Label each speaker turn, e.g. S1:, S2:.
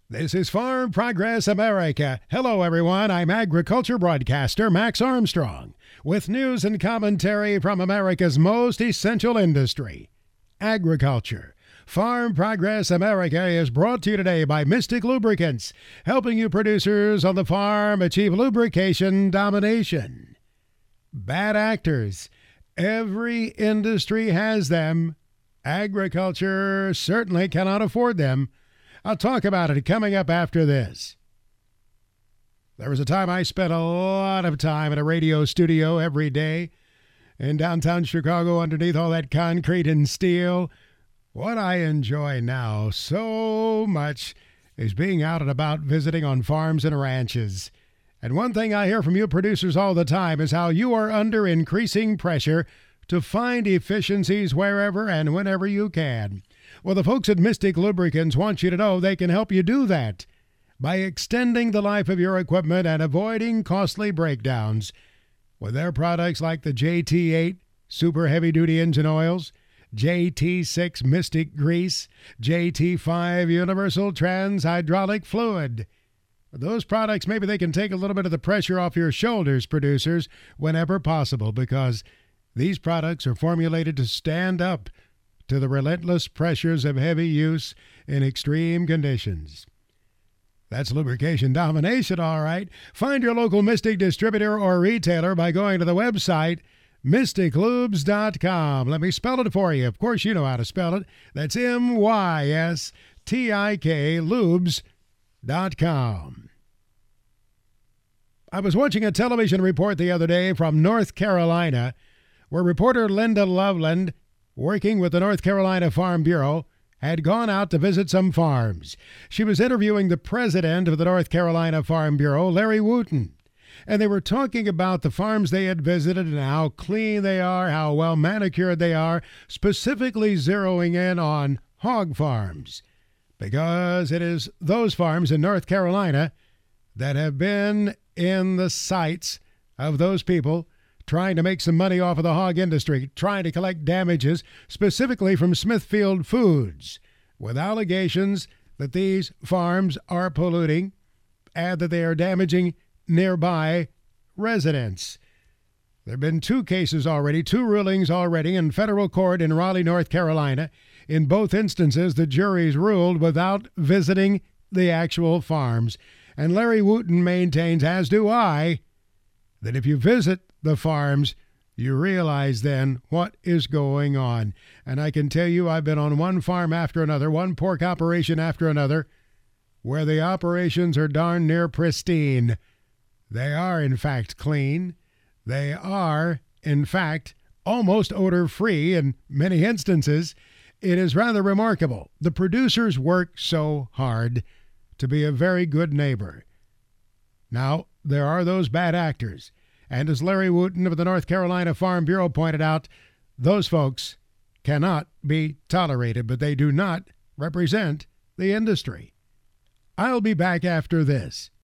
S1: This is Farm Progress America. Hello, everyone. I'm agriculture broadcaster Max Armstrong with news and commentary from America's most essential industry, agriculture. Farm Progress America is brought to you today by Mystic Lubricants, helping you producers on the farm achieve lubrication domination. Bad actors. Every industry has them. Agriculture certainly cannot afford them. I'll talk about it coming up after this. There was a time I spent a lot of time in a radio studio every day in downtown Chicago underneath all that concrete and steel. What I enjoy now so much is being out and about visiting on farms and ranches. And one thing I hear from you producers all the time is how you are under increasing pressure to find efficiencies wherever and whenever you can. Well, the folks at Mystic Lubricants want you to know they can help you do that by extending the life of your equipment and avoiding costly breakdowns with their products like the JT8 Super Heavy Duty Engine Oils, JT6 Mystic Grease, JT5 Universal Trans Hydraulic Fluid. Those products, maybe they can take a little bit of the pressure off your shoulders, producers, whenever possible, because these products are formulated to stand up to the relentless pressures of heavy use in extreme conditions. That's lubrication domination, all right. Find your local Mystic distributor or retailer by going to the website mysticlubes.com. Let me spell it for you. Of course, you know how to spell it. That's MYSTIK lubes.com. I was watching a television report the other day from North Carolina where reporter Linda Loveland, working with the North Carolina Farm Bureau, had gone out to visit some farms. She was interviewing the president of the North Carolina Farm Bureau, Larry Wooten, and they were talking about the farms they had visited and how clean they are, how well manicured they are, specifically zeroing in on hog farms, because it is those farms in North Carolina that have been in the sights of those people trying to make some money off of the hog industry, trying to collect damages specifically from Smithfield Foods, with allegations that these farms are polluting and that they are damaging nearby residents. There have been two cases already, two rulings already in federal court in Raleigh, North Carolina. In both instances, the juries ruled without visiting the actual farms. And Larry Wooten maintains, as do I, that if you visit the farms, you realize then what is going on. And I can tell you, I've been on one farm after another, one pork operation after another, where the operations are darn near pristine. They are, in fact, clean. They are, in fact, almost odor-free in many instances. It is rather remarkable. The producers work so hard to be a very good neighbor. Now, there are those bad actors. And as Larry Wooten of the North Carolina Farm Bureau pointed out, those folks cannot be tolerated, but they do not represent the industry. I'll be back after this.